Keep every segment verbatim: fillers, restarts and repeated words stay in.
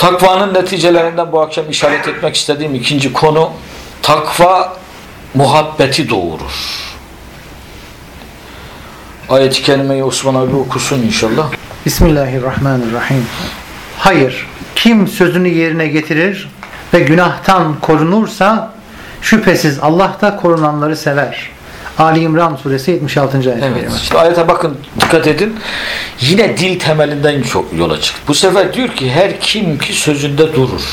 Takvanın neticelerinden bu akşam işaret etmek istediğim ikinci konu, takva muhabbeti doğurur. Ayet-i kerimeyi Osman abi okusun inşallah. Bismillahirrahmanirrahim. Hayır, kim sözünü yerine getirir ve günahtan korunursa şüphesiz Allah da korunanları sever. Ali İmran suresi yetmiş altıncı ayet. Evet. İşte ayete bakın, dikkat edin. Yine dil temelinden çok yola çıktı. Bu sefer diyor ki her kim ki sözünde durur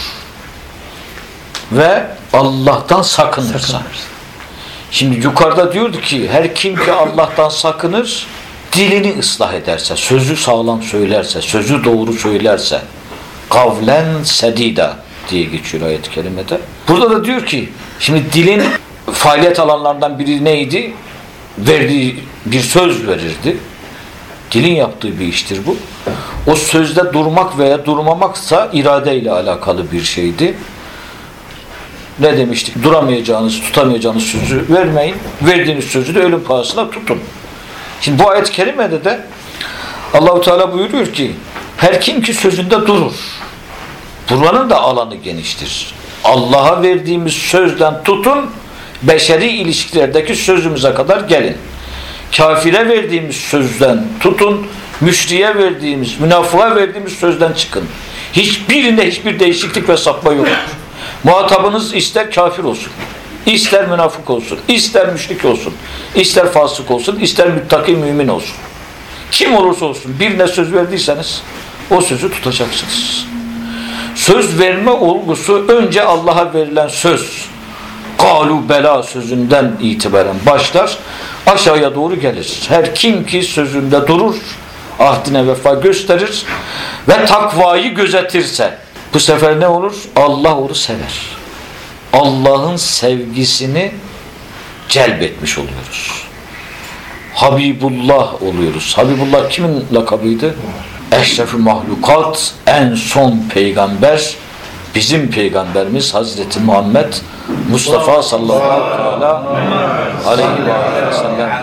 ve Allah'tan sakınırsa. sakınırsa. Şimdi yukarıda diyordu ki her kim ki Allah'tan sakınır, dilini ıslah ederse, sözü sağlam söylerse, sözü doğru söylerse, kavlen sedida diye geçiyor ayet-i kerimede. Burada da diyor ki şimdi dilin faaliyet alanlarından biri neydi? Verdiği bir söz verirdi. Dilin yaptığı bir iştir bu. O sözde durmak veya durmamaksa iradeyle alakalı bir şeydi. Ne demiştik? Duramayacağınız, tutamayacağınız sözü vermeyin. Verdiğiniz sözü de ölüm pahasına tutun. Şimdi bu ayet-i kerimede de Allah-u Teala buyuruyor ki her kim ki sözünde durur. Durmanın da alanı geniştir. Allah'a verdiğimiz sözden tutun, beşeri ilişkilerdeki sözümüze kadar gelin. Kafire verdiğimiz sözden tutun, müşriye verdiğimiz, münafığa verdiğimiz sözden çıkın. Hiçbirinde hiçbir değişiklik ve sapma yoktur. Muhatabınız ister kafir olsun, ister münafık olsun, ister müşrik olsun, ister fasık olsun, ister müttaki mümin olsun. Kim olursa olsun birine söz verdiyseniz o sözü tutacaksınız. Söz verme olgusu önce Allah'a verilen söz. Kalu bela sözünden itibaren başlar, aşağıya doğru gelir. Her kim ki sözünde durur, ahdine vefa gösterir ve takvayı gözetirse, bu sefer ne olur? Allah onu sever. Allah'ın sevgisini celbetmiş oluyoruz. Habibullah oluyoruz. Habibullah kimin lakabıydı? Eşref-i mahlukat, en son peygamber, bizim peygamberimiz Hazreti Muhammed Mustafa sallallahu aleyhi ve sellem.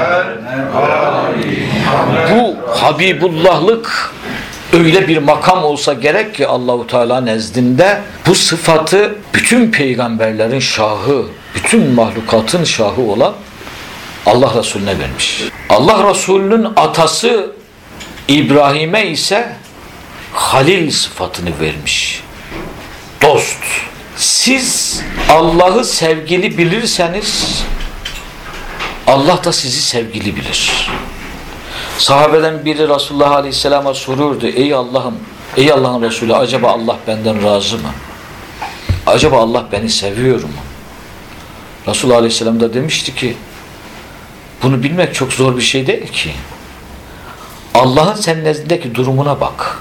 Bu Habibullahlık öyle bir makam olsa gerek ki Allahu Teala nezdinde bu sıfatı bütün peygamberlerin şahı, bütün mahlukatın şahı olan Allah Resulüne vermiş. Allah Resulü'nün atası İbrahim'e ise Halil sıfatını vermiş. Dost. Siz Allah'ı sevgili bilirseniz Allah da sizi sevgili bilir. Sahabeden biri Resulullah Aleyhisselam'a soruyordu. Ey Allah'ım, ey Allah'ın Resulü, acaba Allah benden razı mı? Acaba Allah beni seviyor mu? Resulullah Aleyhisselam da demişti ki bunu bilmek çok zor bir şey değil ki. Allah'ın senin nezdindeki durumuna bak.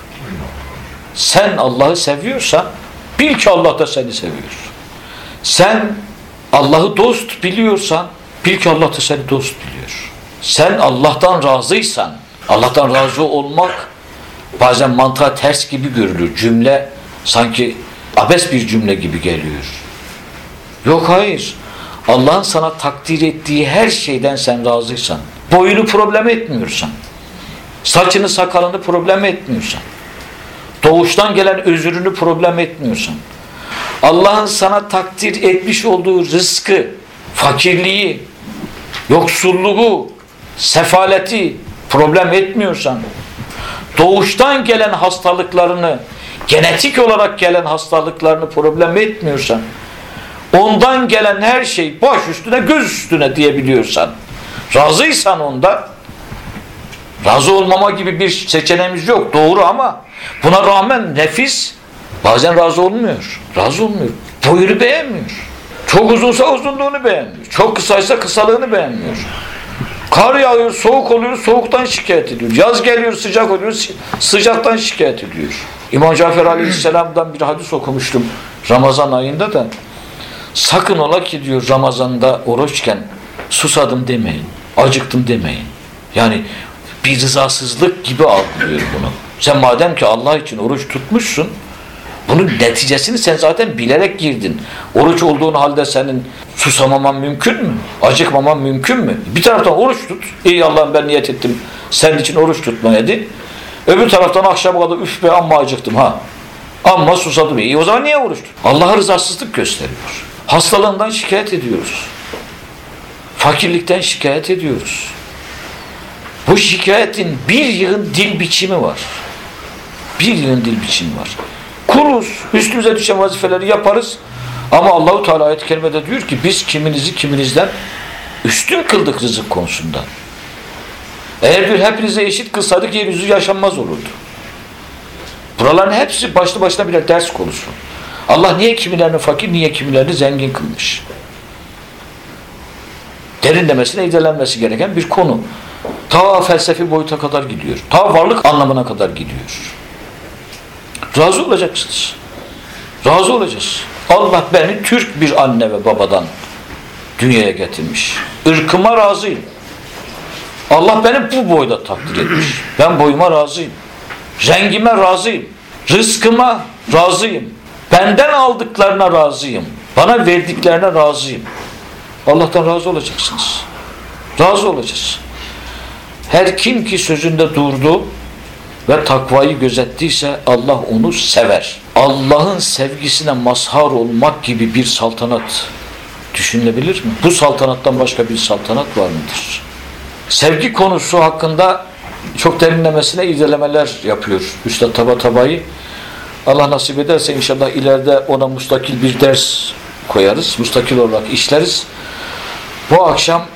Sen Allah'ı seviyorsan bil ki Allah da seni seviyor. Sen Allah'ı dost biliyorsan bil ki Allah da seni dost biliyor. Sen Allah'tan razıysan, Allah'tan razı olmak bazen mantığa ters gibi görülür. Cümle sanki abes bir cümle gibi geliyor. Yok, hayır. Allah'ın sana takdir ettiği her şeyden sen razıysan, boyunu problem etmiyorsan, saçını sakalını problem etmiyorsan, doğuştan gelen özrünü problem etmiyorsan, Allah'ın sana takdir etmiş olduğu rızkı, fakirliği, yoksulluğu, sefaleti problem etmiyorsan, doğuştan gelen hastalıklarını, genetik olarak gelen hastalıklarını problem etmiyorsan, ondan gelen her şey baş üstüne göz üstüne diyebiliyorsan, razıysan onda, razı olmama gibi bir seçeneğimiz yok, doğru, ama buna rağmen nefis bazen razı olmuyor. Razı olmuyor. Boyunu beğenmiyor. Çok uzunsa uzunluğunu beğenmiyor. Çok kısaysa kısalığını beğenmiyor. Kar yağıyor, soğuk oluyor, soğuktan şikayet ediyor. Yaz geliyor, sıcak oluyor, sıcaktan şikayet ediyor. İmam Cafer Aleyhisselam'dan bir hadis okumuştum Ramazan ayında da. Sakın ola ki diyor, Ramazan'da oruçken susadım demeyin, acıktım demeyin. Yani bir rızasızlık gibi algılıyor bunu. Sen madem ki Allah için oruç tutmuşsun, bunun neticesini sen zaten bilerek girdin. Oruç olduğun halde senin susamaman mümkün mü? Acıkmaman mümkün mü? Bir taraftan oruç tut. Ey Allah'ım, ben niyet ettim senin için oruç tutmaya de. Öbür taraftan akşama kadar üf be amma acıktım ha. Amma susadım. İyi o zaman niye oruç tut? Allah'a rızasızlık gösteriyor. Hastalığından şikayet ediyoruz. Fakirlikten şikayet ediyoruz. Bu şikayetin bir yığın dil biçimi var. Bir yığın dil biçimi var. Kuluz, üstümüze düşen vazifeleri yaparız. Ama Allahu Teala ayet-i kerimede diyor ki biz kiminizi kiminizden üstün kıldık rızık konusunda. Eğer bir hepinize eşit kılsaydık yeryüzü yaşanmaz olurdu. Buraların hepsi başlı başına birer ders konusu. Allah niye kimilerini fakir, niye kimilerini zengin kılmış? Derinlemesine irdelenmesi gereken bir konu. Ta felsefi boyuta kadar gidiyor. Ta varlık anlamına kadar gidiyor. Razı olacaksınız. Razı olacağız. Allah beni Türk bir anne ve babadan dünyaya getirmiş. Irkıma razıyım. Allah beni bu boyda takdir etmiş. Ben boyuma razıyım. Rengime razıyım. Rızkıma razıyım. Benden aldıklarına razıyım. Bana verdiklerine razıyım. Allah'tan razı olacaksınız. Razı olacağız. Her kim ki sözünde durdu ve takvayı gözettiyse Allah onu sever. Allah'ın sevgisine mazhar olmak gibi bir saltanat düşünülebilir mi? Bu saltanattan başka bir saltanat var mıdır? Sevgi konusu hakkında çok derinlemesine irdelemeler yapıyor Üstad Tabatabai. Allah nasip ederse inşallah ileride ona mustakil bir ders koyarız. Mustakil olarak işleriz. Bu akşam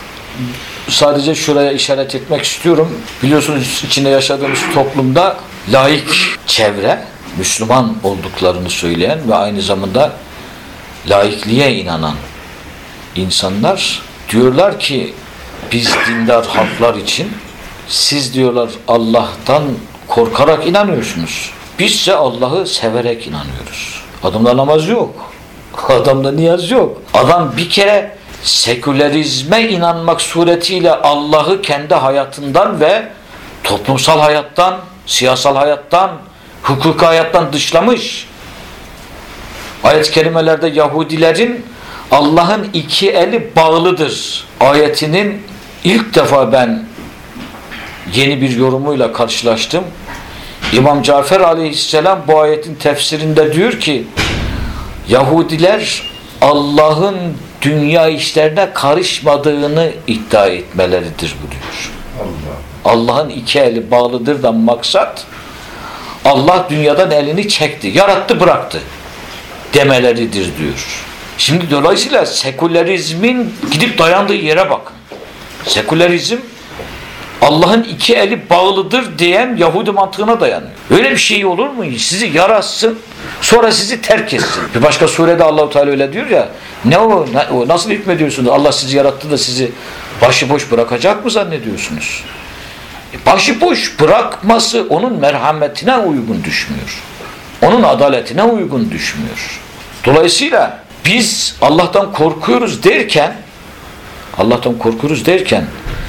sadece şuraya işaret etmek istiyorum. Biliyorsunuz içinde yaşadığımız toplumda laik çevre, Müslüman olduklarını söyleyen ve aynı zamanda laikliğe inanan insanlar diyorlar ki biz dindar halklar için siz diyorlar Allah'tan korkarak inanıyorsunuz. Bizse Allah'ı severek inanıyoruz. Adamda namaz yok. Adamda niyaz yok. Adam bir kere sekülerizme inanmak suretiyle Allah'ı kendi hayatından ve toplumsal hayattan, siyasal hayattan, hukuki hayattan dışlamış. Ayet-i kerimelerde Yahudilerin Allah'ın iki eli bağlıdır ayetinin ilk defa ben yeni bir yorumuyla karşılaştım. İmam Cafer aleyhisselam bu ayetin tefsirinde diyor ki Yahudiler Allah'ın dünya işlerine karışmadığını iddia etmeleridir bu diyor. Allah. Allah'ın iki eli bağlıdır da maksat Allah dünyadan elini çekti, yarattı bıraktı demeleridir diyor. Şimdi dolayısıyla sekülerizmin gidip dayandığı yere bakın. Sekülerizm Allah'ın iki eli bağlıdır diyen Yahudi mantığına dayanıyor. Öyle bir şey olur mu? Sizi yaratsın, sonra sizi terk etsin. Bir başka surede Allah-u Teala öyle diyor ya, ne o, ne, o nasıl hükmediyorsunuz? Allah sizi yarattı da sizi başıboş bırakacak mı zannediyorsunuz? E, başıboş bırakması onun merhametine uygun düşmüyor. Onun adaletine uygun düşmüyor. Dolayısıyla biz Allah'tan korkuyoruz derken Allah'tan korkuyoruz derken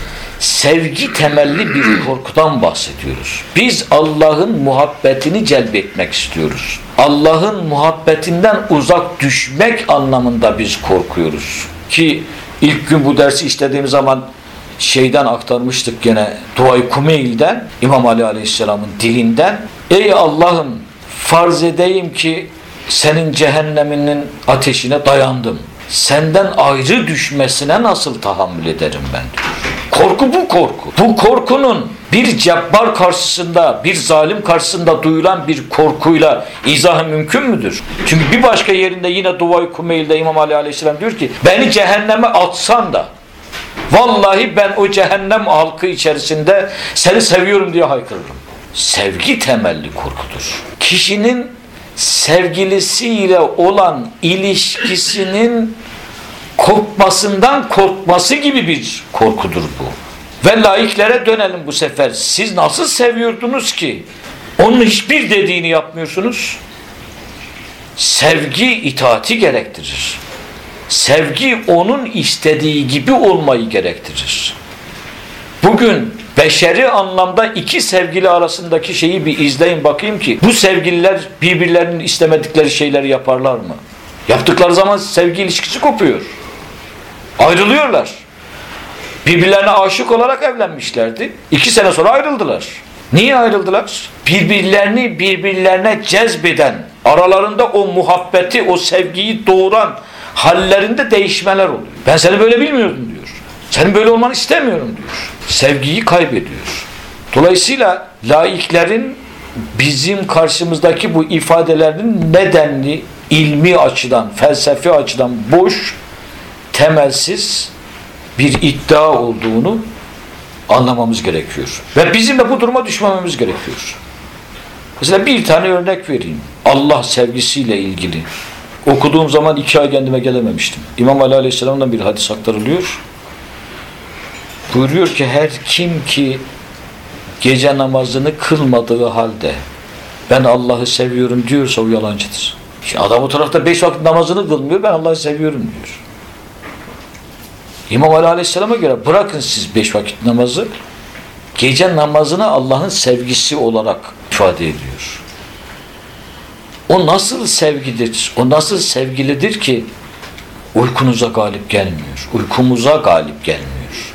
sevgi temelli bir korkudan bahsediyoruz. Biz Allah'ın muhabbetini celbetmek istiyoruz. Allah'ın muhabbetinden uzak düşmek anlamında biz korkuyoruz. Ki ilk gün bu dersi işlediğim zaman şeyden aktarmıştık gene Dua-i Kumeyl'den, İmam Ali Aleyhisselam'ın dilinden. Ey Allah'ım farz edeyim ki senin cehenneminin ateşine dayandım. Senden ayrı düşmesine nasıl tahammül ederim ben diyor. Korku bu korku. Bu korkunun bir cebbar karşısında, bir zalim karşısında duyulan bir korkuyla izahı mümkün müdür? Çünkü bir başka yerinde yine Dua-i Kumeyl'de İmam Ali Aleyhisselam diyor ki beni cehenneme atsan da vallahi ben o cehennem halkı içerisinde seni seviyorum diye haykırırım. Sevgi temelli korkudur. Kişinin sevgilisiyle olan ilişkisinin korkmasından korkması gibi bir korkudur bu. Ve laiklere dönelim bu sefer. Siz nasıl seviyordunuz ki onun hiçbir dediğini yapmıyorsunuz? Sevgi itaati gerektirir. Sevgi onun istediği gibi olmayı gerektirir. Bugün beşeri anlamda iki sevgili arasındaki şeyi bir izleyin bakayım ki bu sevgililer birbirlerinin istemedikleri şeyleri yaparlar mı? Yaptıkları zaman sevgi ilişkisi kopuyor. Ayrılıyorlar. Birbirlerine aşık olarak evlenmişlerdi. İki sene sonra ayrıldılar. Niye ayrıldılar? Birbirlerini birbirlerine cezbeden, aralarında o muhabbeti, o sevgiyi doğuran hallerinde değişmeler oluyor. Ben seni böyle bilmiyordum diyor. Senin böyle olmanı istemiyorum diyor. Sevgiyi kaybediyor. Dolayısıyla laiklerin bizim karşımızdaki bu ifadelerinin nedenli, ilmi açıdan, felsefi açıdan boş, temelsiz bir iddia olduğunu anlamamız gerekiyor. Ve bizim de bu duruma düşmememiz gerekiyor. Mesela bir tane örnek vereyim. Allah sevgisiyle ilgili. Okuduğum zaman iki ay kendime gelememiştim. İmam Ali Aleyhisselam'dan bir hadis aktarılıyor. Buyuruyor ki her kim ki gece namazını kılmadığı halde ben Allah'ı seviyorum diyorsa o yalancıdır. Şimdi adam o tarafta beş vakit namazını kılmıyor, ben Allah'ı seviyorum diyor. İmam Ali Aleyhisselam'a göre bırakın siz beş vakit namazı, gece namazını Allah'ın sevgisi olarak ifade ediyor. O nasıl sevgidir, o nasıl sevgilidir ki uykunuza galip gelmiyor, uykumuza galip gelmiyor.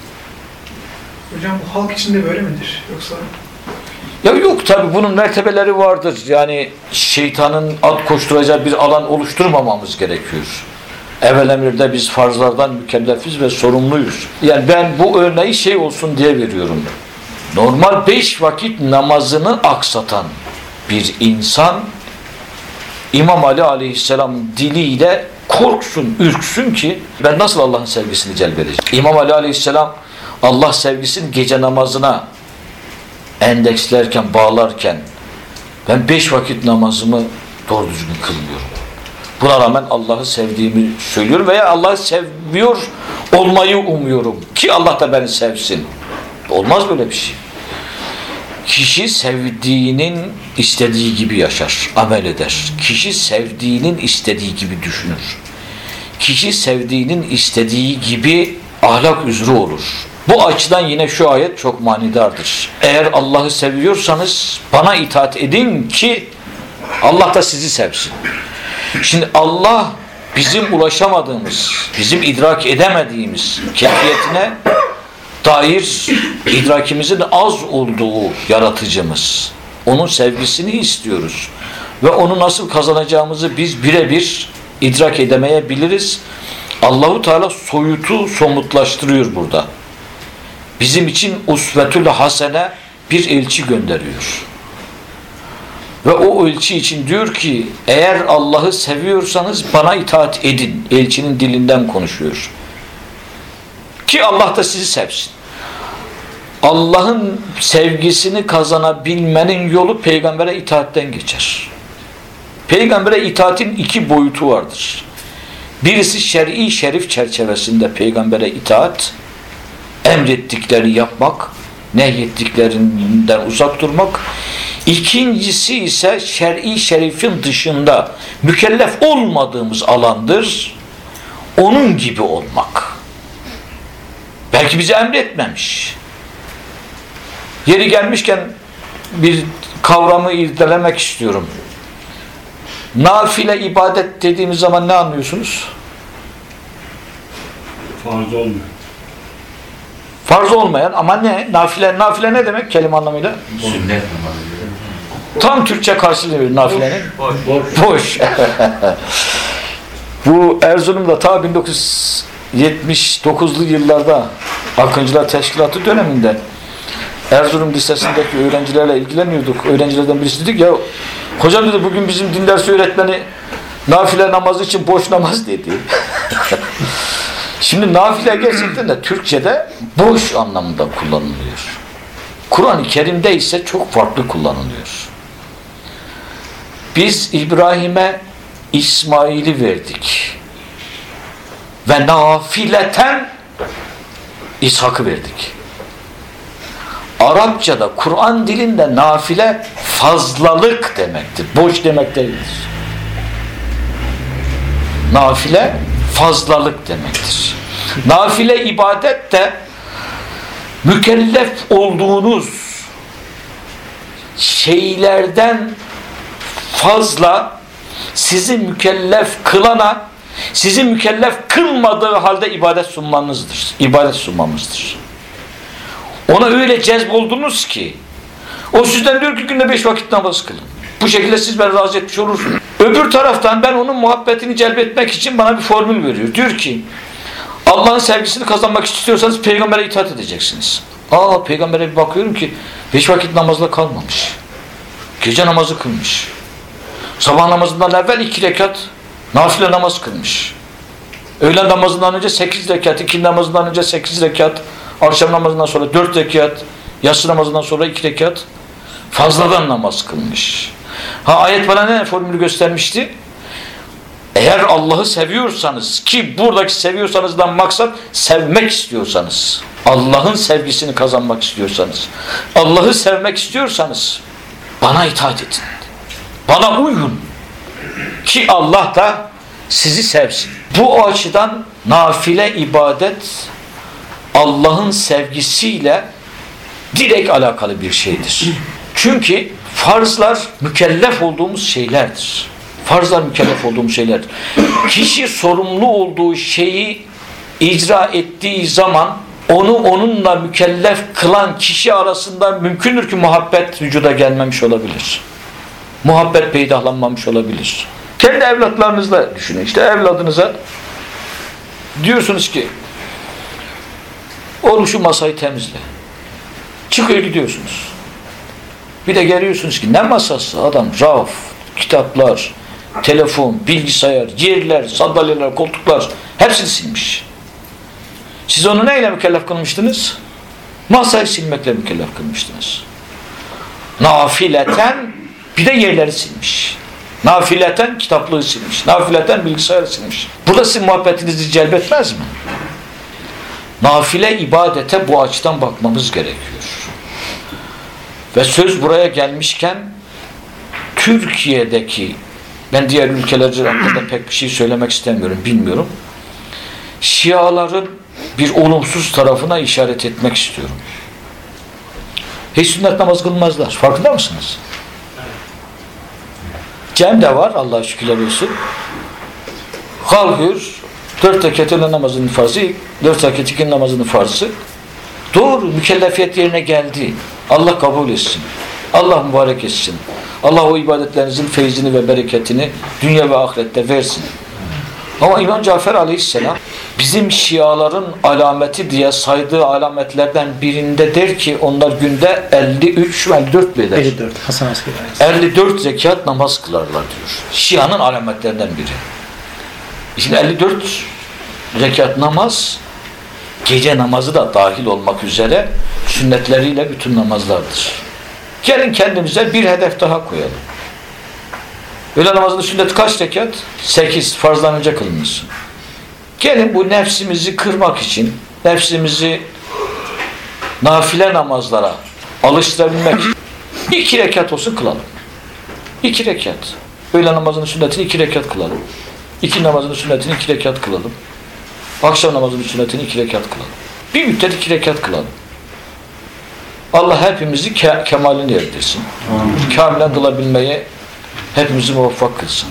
Hocam bu halk içinde böyle midir? Yoksa? Ya yok tabi bunun mertebeleri vardır. Yani şeytanın ad koşturacağı bir alan oluşturmamamız gerekiyor. Evvel emirde biz farzlardan mükellefiz ve sorumluyuz. Yani ben bu örneği şey olsun diye veriyorum. Normal beş vakit namazını aksatan bir insan İmam Ali Aleyhisselam diliyle korksun, ürksün ki ben nasıl Allah'ın sevgisini celbedeceğim. İmam Ali Aleyhisselam Allah sevgisini gece namazına endekslerken, bağlarken ben beş vakit namazımı doğru düzgün kılmıyorum. Buna rağmen Allah'ı sevdiğimi söylüyorum veya Allah'ı seviyor olmayı umuyorum ki Allah da beni sevsin. Olmaz böyle bir şey. Kişi sevdiğinin istediği gibi yaşar, amel eder. Kişi sevdiğinin istediği gibi düşünür. Kişi sevdiğinin istediği gibi ahlak üzere olur. Bu açıdan yine şu ayet çok manidardır. Eğer Allah'ı seviyorsanız bana itaat edin ki Allah da sizi sevsin. Şimdi Allah bizim ulaşamadığımız, bizim idrak edemediğimiz keyfiyetine dair idrakimizin az olduğu yaratıcımız. Onun sevgisini istiyoruz. Ve onu nasıl kazanacağımızı biz birebir idrak edemeyebiliriz. Allahu Teala soyutu somutlaştırıyor burada. Bizim için usvetül hasene bir elçi gönderiyor. Ve o elçi için diyor ki eğer Allah'ı seviyorsanız bana itaat edin. Elçinin dilinden konuşuyor. Ki Allah da sizi sevsin. Allah'ın sevgisini kazanabilmenin yolu peygambere itaatten geçer. Peygambere itaatin iki boyutu vardır. Birisi şer'i şerif çerçevesinde peygambere itaat, emrettiklerini yapmak, nehyettiklerinden uzak durmak. İkincisi ise şer'i şerifin dışında mükellef olmadığımız alandır. Onun gibi olmak. Belki bize emretmemiş. Yeri gelmişken bir kavramı irdelemek istiyorum. Nafile ibadet dediğimiz zaman ne anlıyorsunuz? Farz olmuyor. Farz olmayan ama ne? Nafile, nafile ne demek kelime anlamıyla? Sünnet namazı. Tam Türkçe karşılığı nafilenin. Boş. Boş. Boş. Bu Erzurum'da ta bin dokuz yüz yetmiş dokuzlu yıllarda Akıncılar Teşkilatı döneminde Erzurum Lisesi'ndeki öğrencilerle ilgileniyorduk. Öğrencilerden birisi dedik ya hocam dedi bugün bizim din dersi öğretmeni nafile namazı için boş namaz dedi. Şimdi nafile gerçekten de Türkçe'de boş anlamında kullanılıyor. Kur'an-ı Kerim'de ise çok farklı kullanılıyor. Biz İbrahim'e İsmail'i verdik. Ve nafileten İshak'ı verdik. Arapçada, Kur'an dilinde nafile fazlalık demektir. Boş demek değildir. Nafile fazlalık demektir. Nafile ibadet de mükellef olduğunuz şeylerden fazla sizi mükellef kılana, sizi mükellef kılmadığı halde ibadet sunmanızdır. İbadet sunmamızdır. Ona öyle cezboldunuz ki O sizden diyor ki günde beş vakit namaz kılın. Bu şekilde siz beni razı etmiş olursunuz. Öbür taraftan ben onun muhabbetini celbetmek için bana bir formül veriyor. Diyor ki Allah'ın sevgisini kazanmak istiyorsanız peygambere itaat edeceksiniz. Aa, peygambere bir bakıyorum ki beş vakit namazla kalmamış. Gece namazı kılmış. Sabah namazından evvel iki rekat nafile namaz kılmış. Öğlen namazından önce sekiz rekat, ikindi namazından önce sekiz rekat, akşam namazından sonra dört rekat, yatsı namazından sonra iki rekat fazladan namaz kılmış. Ha, ayet bana ne formülü göstermişti? Eğer Allah'ı seviyorsanız, ki buradaki seviyorsanızdan maksat sevmek istiyorsanız, Allah'ın sevgisini kazanmak istiyorsanız, Allah'ı sevmek istiyorsanız bana itaat edin. Bana uyun ki Allah da sizi sevsin. Bu açıdan nafile ibadet Allah'ın sevgisiyle direkt alakalı bir şeydir. Çünkü farzlar mükellef olduğumuz şeylerdir. Farzlar mükellef olduğumuz şeylerdir. Kişi sorumlu olduğu şeyi icra ettiği zaman onu onunla mükellef kılan kişi arasında mümkündür ki muhabbet vücuda gelmemiş olabilir. Muhabbet peydahlanmamış olabilir. Kendi evlatlarınızla düşünün. İşte evladınıza diyorsunuz ki oğlum şu masayı temizle. Çıkıyor gidiyorsunuz. Bir de geliyorsunuz ki ne masası? Adam raf, kitaplar, telefon, bilgisayar, yerler, sandalyeler, koltuklar hepsini silmiş. Siz onu neyle mükellef kılmıştınız? Masayı silmekle mükellef kılmıştınız. Nafileten bir de yerleri silmiş. Nafileten kitaplığı silmiş. Nafileten bilgisayarı silmiş. Burada sizin muhabbetinizi celbetmez mi? Nafile ibadete bu açıdan bakmamız gerekiyor. Ve söz buraya gelmişken Türkiye'deki, ben diğer ülkeler hakkında pek bir şey söylemek istemiyorum, bilmiyorum. Şiaların bir olumsuz tarafına işaret etmek istiyorum. Hiç sünnet namaz kılmazlar. Farkında mısınız? Cem de var, Allah'a şükürler olsun. Kalkıyor, dört rekat öğle namazının farzı, dört rekat ikindi namazının farzı. Doğru, mükellefiyet yerine geldi. Allah kabul etsin. Allah mübarek etsin. Allah o ibadetlerinizin feyzini ve bereketini dünya ve ahirette versin. Ama İmam Cafer Aleyhisselam bizim Şiaların alameti diye saydığı alametlerden birinde der ki onlar günde elli üç elli dört beder. elli dört Hasan Askeri. elli dört zekat namaz kılarlar diyor. Şia'nın alametlerinden biri. Şimdi elli dört rekat namaz gece namazı da dahil olmak üzere sünnetleriyle bütün namazlardır. Gelin kendimize bir hedef daha koyalım. Öğle namazının sünneti kaç rekat? sekiz. Farzdan önce kılınır. Gelin bu nefsimizi kırmak için, nefsimizi nafile namazlara alıştırabilmek için iki rekat olsun kılalım. iki rekat. Öğle namazının sünnetini iki rekat kılalım. İki namazının sünnetini iki rekat kılalım. Akşam namazının sünnetini iki rekat kılalım. Bir müddet iki rekat kılalım. Allah hepimizi ke kemalini erdirsin. Kamilen kılabilmeye hepimizi muvaffak kılsın.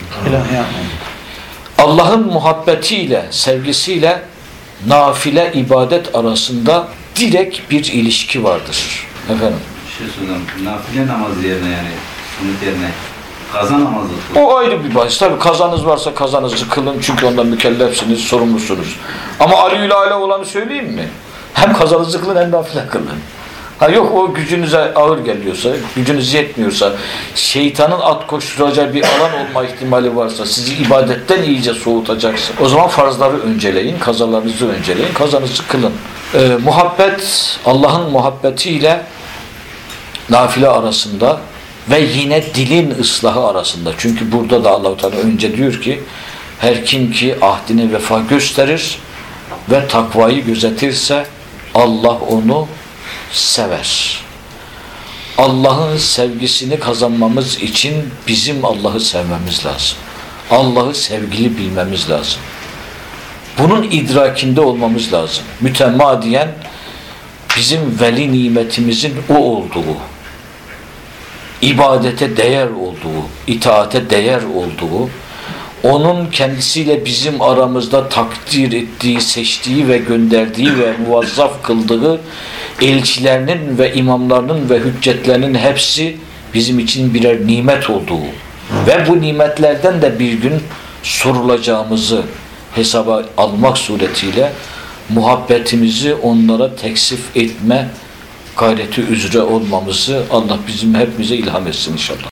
Allah'ın muhabbetiyle, sevgisiyle nafile ibadet arasında direkt bir ilişki vardır. Efendim. Bir şey söyleyeyim. Nafile namaz yerine yani sünnet yerine kaza namazı kılın. O ayrı bir bahis. Tabii kazanız varsa kazanızı kılın. Çünkü ondan mükellefsiniz, sorumlusunuz. Ama Ali ile ala olanı söyleyeyim mi? Hem kazanızı kılın hem nafile kılın. Ha yok, o gücünüze ağır geliyorsa, gücünüz yetmiyorsa, şeytanın at koşturacağı bir alan olma ihtimali varsa, sizi ibadetten iyice soğutacaksa, o zaman farzları önceleyin, kazalarınızı önceleyin, kazanızı kılın. Ee, muhabbet, Allah'ın muhabbetiyle nafile arasında ve yine dilin ıslahı arasında. Çünkü burada da Allah-u Teala önce diyor ki, her kim ki ahdine vefa gösterir ve takvayı gözetirse Allah onu sever. Allah'ın sevgisini kazanmamız için bizim Allah'ı sevmemiz lazım. Allah'ı sevgili bilmemiz lazım. Bunun idrakinde olmamız lazım. Mütemadiyen bizim veli nimetimizin o olduğu, ibadete değer olduğu, itaate değer olduğu, onun kendisiyle bizim aramızda takdir ettiği, seçtiği ve gönderdiği ve muvazzaf kıldığı elçilerinin ve imamlarının ve hüccetlerinin hepsi bizim için birer nimet olduğu ve bu nimetlerden de bir gün sorulacağımızı hesaba almak suretiyle muhabbetimizi onlara teksif etme gayreti üzere olmamızı Allah bizim hepimize ilham etsin inşallah.